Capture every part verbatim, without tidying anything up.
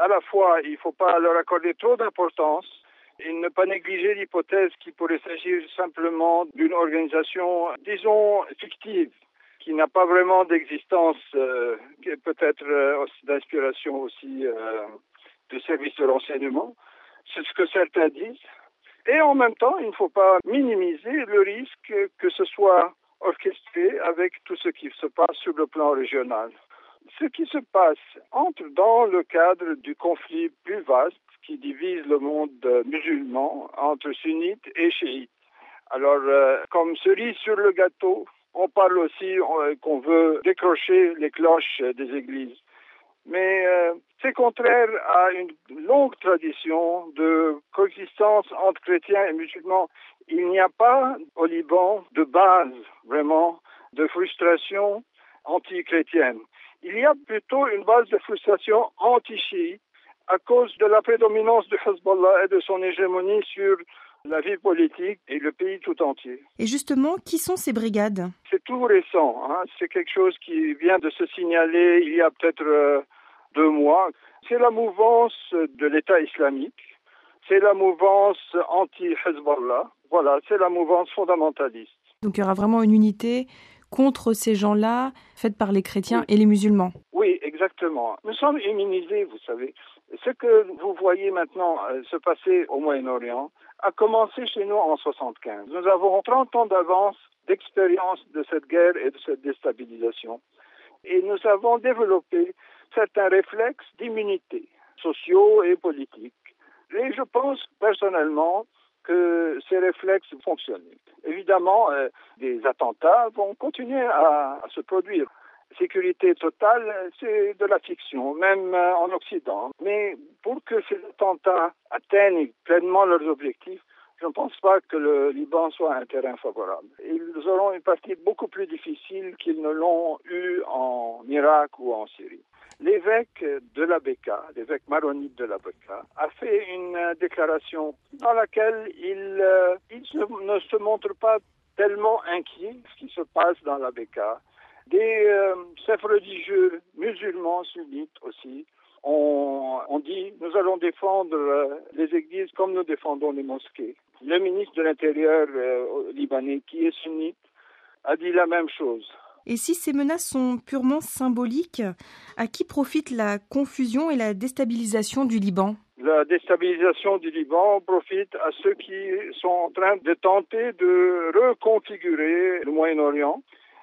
à la fois, il ne faut pas leur accorder trop d'importance et ne pas négliger l'hypothèse qu'il pourrait s'agir simplement d'une organisation, disons, fictive, qui n'a pas vraiment d'existence, euh, qui est peut-être euh, d'inspiration aussi euh, de services de renseignement. C'est ce que certains disent. Et en même temps, il ne faut pas minimiser le risque que ce soit orchestré avec tout ce qui se passe sur le plan régional. Ce qui se passe entre dans le cadre du conflit plus vaste qui divise le monde musulman entre sunnites et chiites. Alors, euh, comme cerise sur le gâteau, on parle aussi euh, qu'on veut décrocher les cloches des églises. Mais euh, c'est contraire à une longue tradition de coexistence entre chrétiens et musulmans. Il n'y a pas au Liban de base, vraiment, de frustration anti-chrétienne. Il y a plutôt une base de frustration anti-chiite à cause de la prédominance de Hezbollah et de son hégémonie sur la vie politique et le pays tout entier. Et justement, qui sont ces brigades ? C'est tout récent, hein. C'est quelque chose qui vient de se signaler il y a peut-être euh, deux mois. C'est la mouvance de l'État islamique, c'est la mouvance anti-Hezbollah, voilà, c'est la mouvance fondamentaliste. Donc il y aura vraiment une unité contre ces gens-là, faite par les chrétiens oui. et les musulmans. Oui, exactement. Nous sommes immunisés, vous savez. Ce que vous voyez maintenant euh, se passer au Moyen-Orient a commencé chez nous en soixante-quinze. Nous avons trente ans d'avance d'expérience de cette guerre et de cette déstabilisation. Et nous avons développé certains réflexes d'immunité, sociaux et politiques. Et je pense personnellement que ces réflexes fonctionnent. Évidemment, euh, des attentats vont continuer à, à se produire. Sécurité totale, c'est de la fiction, même euh, en Occident. Mais pour que ces attentats atteignent pleinement leurs objectifs, je ne pense pas que le Liban soit un terrain favorable. Ils auront une partie beaucoup plus difficile qu'ils ne l'ont eu en Irak ou en Syrie. L'évêque de la Bekaa, l'évêque maronite de la Bekaa, a fait une euh, déclaration dans laquelle il, euh, il ne, ne se montre pas tellement inquiet de ce qui se passe dans la Bekaa. Des euh, chefs religieux musulmans sunnites aussi ont, ont dit « Nous allons défendre euh, les églises comme nous défendons les mosquées ». Le ministre de l'Intérieur euh, libanais, qui est sunnite, a dit la même chose. Et si ces menaces sont purement symboliques, à qui profite la confusion et la déstabilisation du Liban ? La déstabilisation du Liban profite à ceux qui sont en train de tenter de reconfigurer le Moyen-Orient,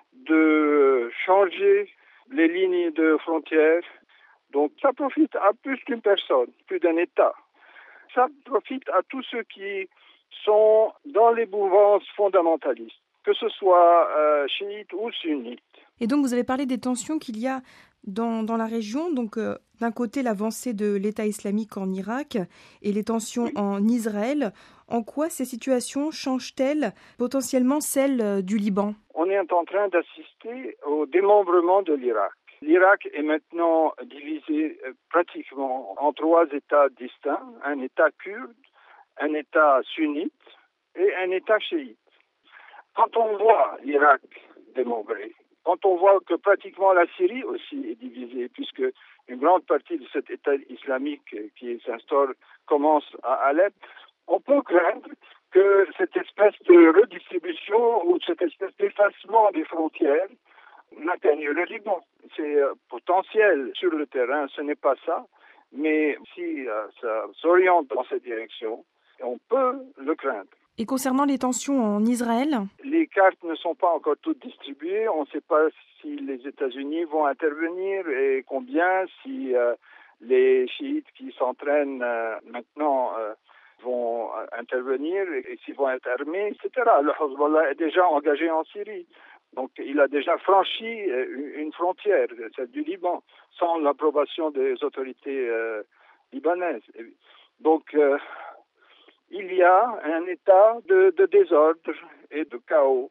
de changer les lignes de frontières. Donc ça profite à plus qu'une personne, plus d'un État. Ça profite à tous ceux qui sont dans les mouvances fondamentalistes, que ce soit euh, chiites ou sunnites. Et donc vous avez parlé des tensions qu'il y a dans, dans la région, donc euh, d'un côté l'avancée de l'État islamique en Irak et les tensions Oui. en Israël. En quoi ces situations changent-elles potentiellement celles du Liban ? On est en train d'assister au démembrement de l'Irak. L'Irak est maintenant divisé pratiquement en trois États distincts, un État kurde, un État sunnite et un État chiite. Quand on voit l'Irak démembré, quand on voit que pratiquement la Syrie aussi est divisée, puisque une grande partie de cet État islamique qui s'instaure commence à Alep, on peut craindre que cette espèce de redistribution ou cette espèce d'effacement des frontières n'atteigne le Liban. C'est euh, potentiel sur le terrain, ce n'est pas ça, mais si euh, ça s'oriente dans cette direction, on peut le craindre. Et concernant les tensions en Israël ? Les cartes ne sont pas encore toutes distribuées. On ne sait pas si les États-Unis vont intervenir et combien, si euh, les chiites qui s'entraînent euh, maintenant euh, vont intervenir et s'ils vont être armés, et cetera. Le Hezbollah est déjà engagé en Syrie. Donc, il a déjà franchi une frontière, celle du Liban, sans l'approbation des autorités euh, libanaises. Donc, euh, il y a un état de, de désordre et de chaos